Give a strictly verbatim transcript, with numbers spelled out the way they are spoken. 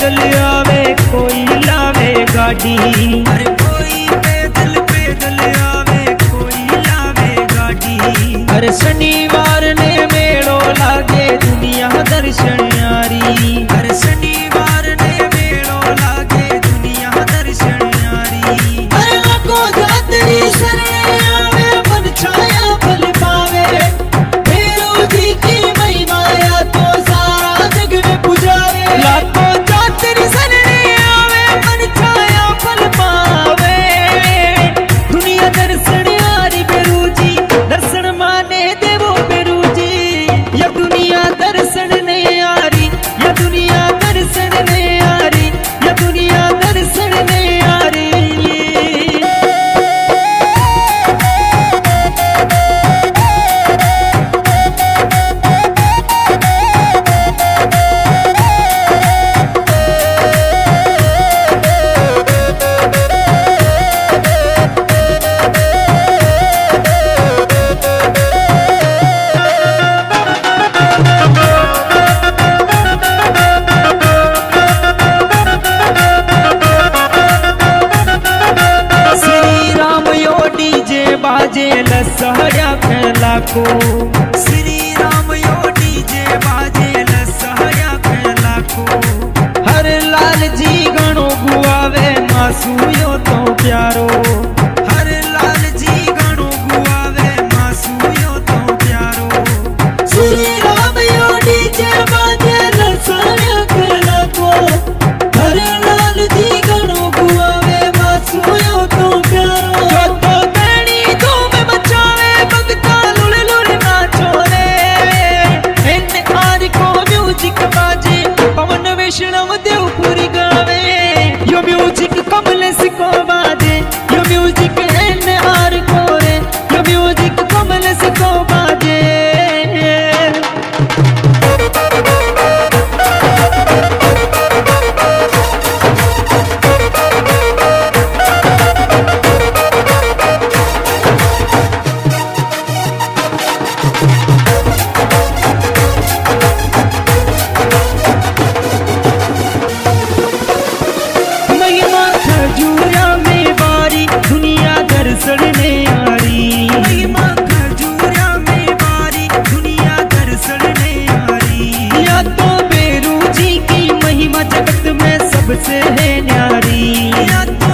पैदल आवे कोई लावे गाड़ी। अरे कोई पैदल पैदल आवे कोई लावे गाड़ी। अरे शनिवार ने मेड़ो लागे दुनिया दर्शन यारी। अरे शनिवार ने मेड़ो लागे दुनिया दर्शन यारी। अरे को जातरी शरण आवे मन छाया फल पावे। भैरव जी की महिमा या तो सारा जग में पुजावे। लाखों जातरी शरण आवे मन छाया फल पावे। दुनिया दर्शन यारी बेरू जी दर्शन माने देवो बेरू जी। या दुनिया दर्शन ने यारी या दुनिया दर्शन ने यारी या दुनिया दर्शन ने यारी। बाजे लसहया फैला को। श्री राम यो डीजे बाजे लसहया फैला को। हर लाल जी गणो गुआवे मासू यो तो प्यारो। हर लाल जी गणो गुआवे मासू यो तो प्यारो। श्री राम यो डीजे बाजे लसहया फैला को। हर लाल जी गणो गुआवे मासू यो तो प्यारो। पवन वैष्णव देवपुरी गावे यो म्यूजिक कमलेश को बाजे। यो म्यूजिक एन आर को रे यो म्यूजिक कमलेश को बाजे। खजूरिया में बारी दुनिया दर्शन ने यारी। महिमा खजूरिया में बारी दुनिया दर्शन ने यारी। या तो बेरू जी की महिमा जगत में सबसे है न्यारी। या